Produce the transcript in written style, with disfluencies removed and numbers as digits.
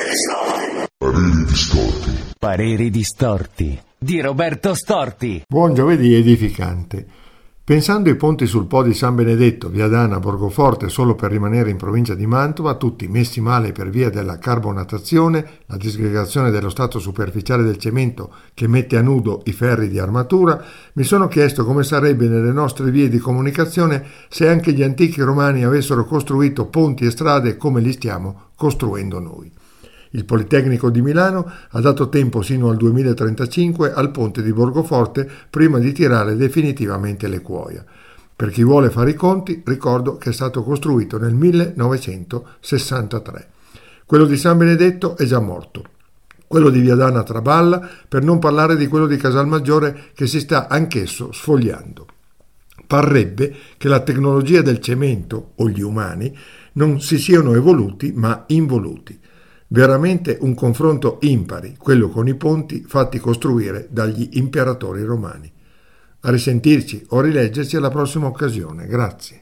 Pareri distorti. Pareri distorti di Roberto Storti. Buon giovedì edificante. Pensando ai ponti sul Po di San Benedetto, Viadana, Borgoforte, solo per rimanere in provincia di Mantova, tutti messi male per via della carbonatazione, la disgregazione dello stato superficiale del cemento che mette a nudo i ferri di armatura, mi sono chiesto come sarebbe nelle nostre vie di comunicazione se anche gli antichi romani avessero costruito ponti e strade come li stiamo costruendo noi. Il Politecnico di Milano ha dato tempo sino al 2035 al ponte di Borgoforte prima di tirare definitivamente le cuoia. Per chi vuole fare i conti, ricordo che è stato costruito nel 1963. Quello di San Benedetto è già morto. Quello di Viadana traballa, per non parlare di quello di Casalmaggiore che si sta anch'esso sfogliando. Parrebbe che la tecnologia del cemento, o gli umani, non si siano evoluti ma involuti. Veramente un confronto impari, quello con i ponti fatti costruire dagli imperatori romani. A risentirci o rileggerci alla prossima occasione. Grazie.